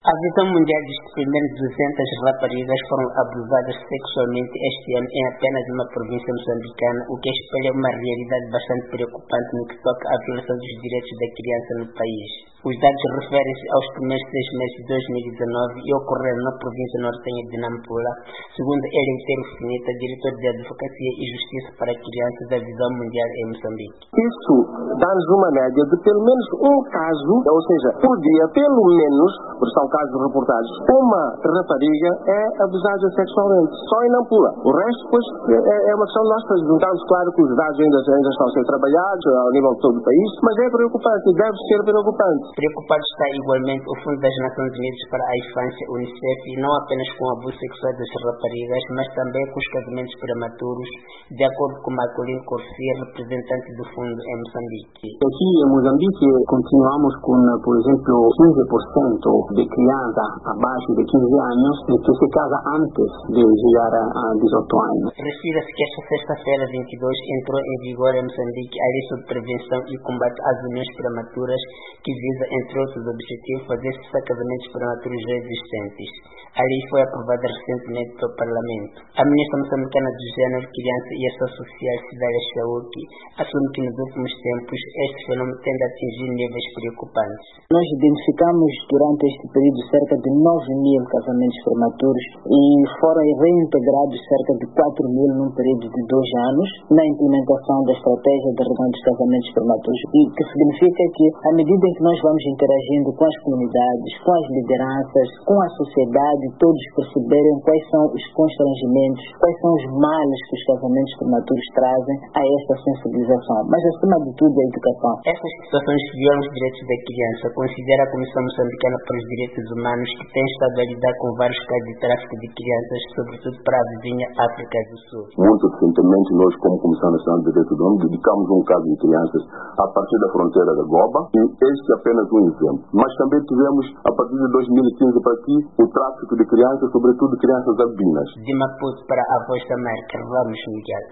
A visão mundial diz que primeiras 200 raparigas foram abusadas sexualmente este ano em apenas uma província moçambicana, o que espelha uma realidade bastante preocupante no que toca à violação dos direitos da criança no país. Os dados referem-se aos primeiros 6 meses de 2019 e ocorreram na província nortenha de Nampula, segundo Eleutério Finita, diretor de Advocacia e Justiça para Crianças da Visão Mundial em Moçambique. Isso dá-nos uma média de pelo menos um caso, ou seja, por dia, pelo menos, porque são casos reportados, uma rapariga é abusada sexualmente, só em Nampula. O resto, pois, é uma questão nossa. Juntamos, claro, que os dados ainda estão a ser trabalhados ao nível de todo o país, mas é preocupante e deve ser preocupante. Preocupado está igualmente o Fundo das Nações Unidas para a Infância, UNICEF, e não apenas com o abuso sexual das raparigas, mas também com os casamentos prematuros, de acordo com Macolino Corsia, representante do fundo em Moçambique. Aqui em Moçambique continuamos com, por exemplo, 15% de criança abaixo de 15 anos que se casa antes de chegar a 18 anos. Refira-se que esta sexta-feira, 22, entrou em vigor em Moçambique a Lei sobre Prevenção e Combate às Uniões Prematuras, que visa, entre outros objetivos, fazer cessar casamentos prematuros já existentes. A lei foi aprovada recentemente pelo Parlamento. A ministra moçambicana do Gênero, Criança e Ação Social, Cidália Chauki, assume que nos últimos tempos este fenômeno tende a atingir níveis preocupantes. Nós identificamos durante este período cerca de 9.000 casamentos prematuros e foram reintegrados cerca de 4.000 num período de 2 anos na implementação da estratégia de redução dos casamentos prematuros, e que significa que, à medida em que nós vamos interagindo com as comunidades, com as lideranças, com a sociedade, todos perceberem quais são os constrangimentos, quais são os males que os casamentos prematuros trazem a esta sensibilização, mas acima de tudo a educação. Essas situações violam os direitos da criança, considera a Comissão Moçambicana para os Direitos Humanos, que tem estado a lidar com vários casos de tráfico de crianças, sobretudo para a vizinha África do Sul. Muito recentemente, nós, como Comissão Nacional de Direitos Humanos, dedicamos um caso de crianças a partir da fronteira da Goba, e este é apenas um exemplo. Mas também tivemos, a partir de 2015 para aqui, o tráfico de crianças, sobretudo crianças albinas. De Maputo para a Voz da América, Ramos Miguel.